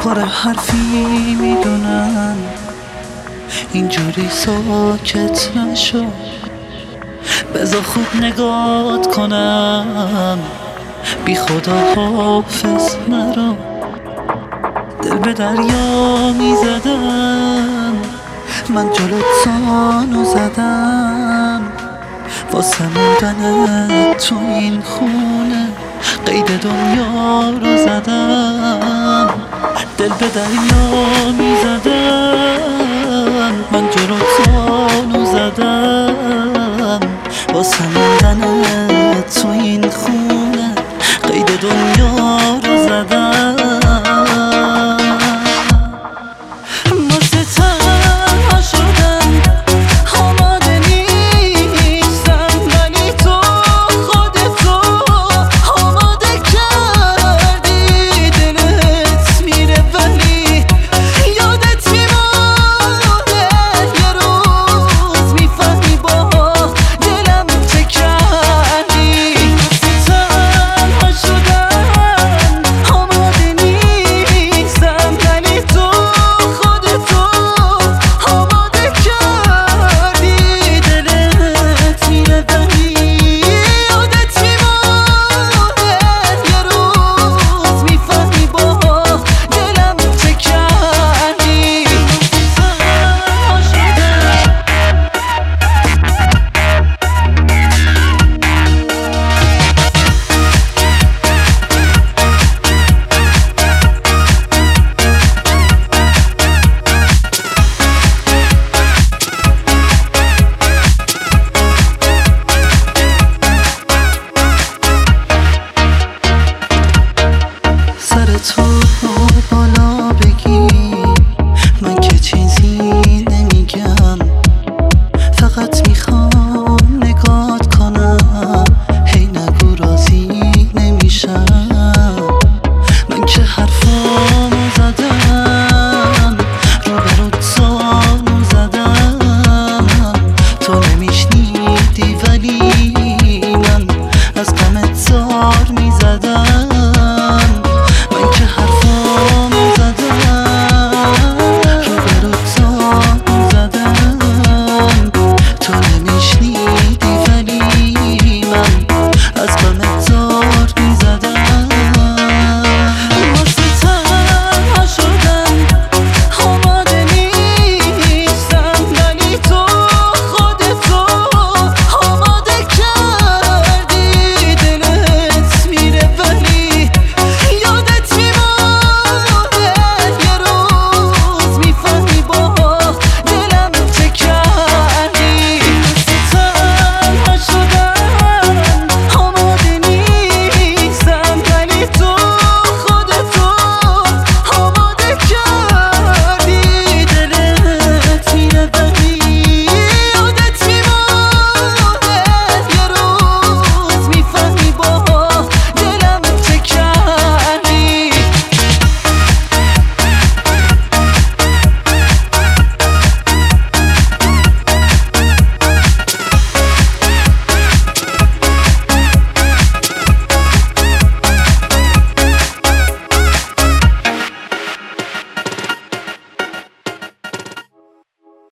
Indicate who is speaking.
Speaker 1: پر حرفی میدونم اینجوری ساکت نشو، بذار خوب نگات کنم، بی خدا حافظ نرو. دل به دریا میزدم، من جلوت سانو زدم، واسه موندن تو این خونه قید دنیا رو زدم. دل به دریا میزدم، من جلوت سانو زدم، واسه موندن تو این خونه قید دنیا رو زدم. تو